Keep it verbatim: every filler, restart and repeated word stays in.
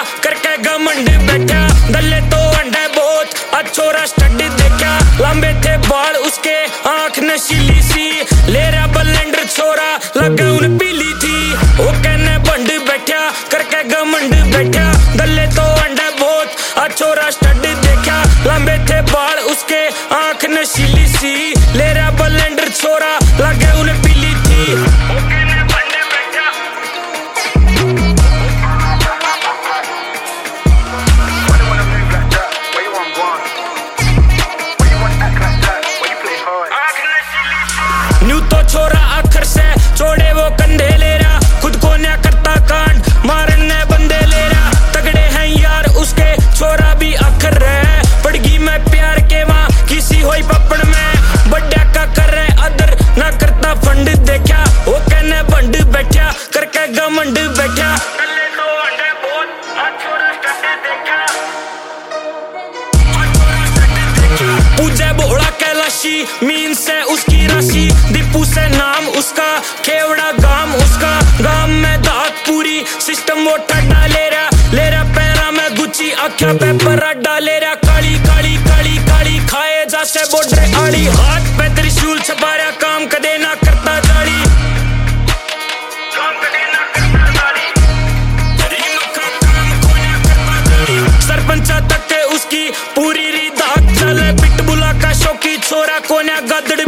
करके घमंड बैठा, दल्ले तो अंडे बहुत अच्छोरा स्टड देखा, लंबे थे बाल उसके आंख नशीली सी, ले रहा बलेंडर छोरा लगा उन पीली थी, वो कहने बंड बैठा करके घमंड बैठा, दल्ले तो अंडे बहुत अच्छोरा स्टड देखा, लंबे थे बाल उसके आंख नशीली सी, ले रहा बलेंडर छोरा लगा उन पीली थी, वो कहने बंड बैठा। न्यू तो छोरा आखिर से छोड़े वो कंधे ले रहा, खुद को न्या करता कांड मारने बंदे ले रहा, तगड़े हैं यार उसके छोरा भी आखिर रहे, पड़गी मैं प्यार के वहाँ किसी होई पपड़ में, बड्डा का कर रहे अदर ना करता फंड देखा, वो कहने बंड बैठा करके घमंड बैठा, पूजा बोला कैलाशी मीन से उसकी राशि, दीपू से नाम उसका केवड़ा गाम उसका, गाम में दात पूरी सिस्टम वो ठड्डा ले रहा, ले रहा पैरा में गुच्ची आख्या पे पराडा ले रहा, काली काली काली काली खाए जासे बोडरे आड़ी, हाथ पे त्रिशूल छपा रहा काम कदे ना करता जाड़ी, सरपंचा तक के उसकी पूरी री दाग चले, पिटबुला का शौकी छोरा कोन्या गदड़